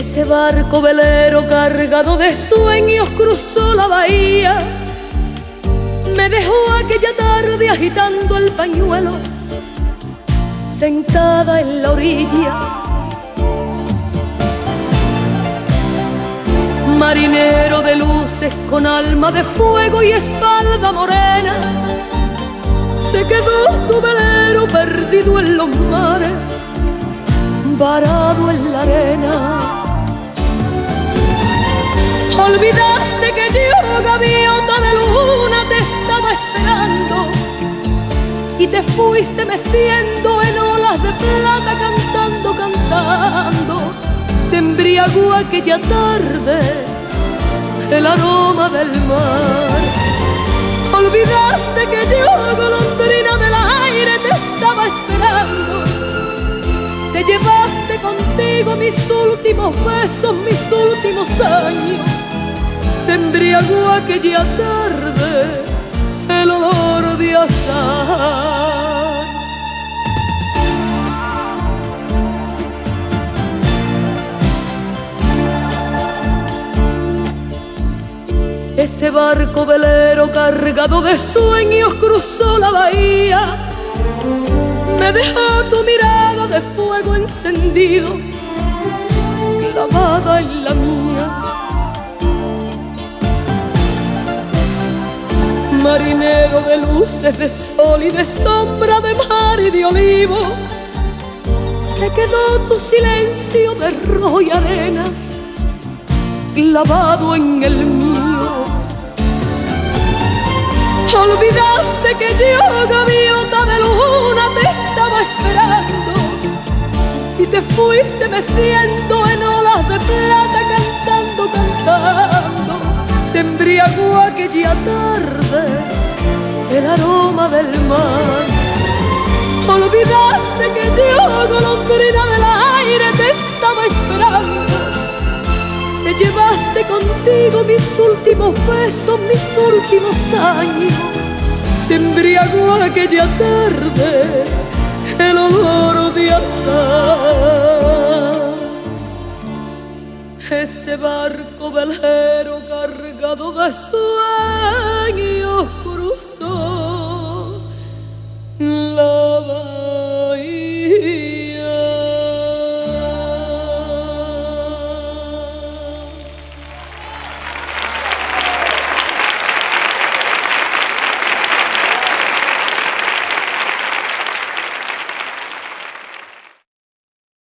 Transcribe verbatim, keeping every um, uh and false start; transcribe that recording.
Ese barco velero cargado de sueños cruzó la bahía. Me dejó aquella tarde agitando el pañuelo, sentada en la orilla. Marinero de luces con alma de fuego y espalda morena, se quedó tu velero perdido en los mares, varado en la arena. Olvidaste que yo, gaviota de luna, te estaba esperando y te fuiste meciendo en olas de plata, cantando, cantando. Te embriagó aquella tarde el aroma del mar. Olvidaste que yo, golondrina del aire, te estaba esperando. Te llevaste contigo mis últimos besos, mis últimos años. Te embriagó aquella tarde el olor de azahar. Ese barco velero cargado de sueños cruzó la bahía. Me dejó tu mirada de fuego encendido, clavada en la mía. Marinero de luces, de sol y de sombra, de mar y de olivo, se quedó tu silencio de rojo y arena, clavado en el mío. Olvidaste que yo, gaviota de luna, te estaba esperando y te fuiste meciendo en olas de plata, cantando, cantando. Te embriagó aquella tarde el aroma del mar. Olvidaste que yo, golondrina del aire, te estaba esperando. Te llevaste contigo mis últimos besos, mis últimos años. Te embriagó aquella tarde el olor de azahar. Ese barco velero cargado de sueños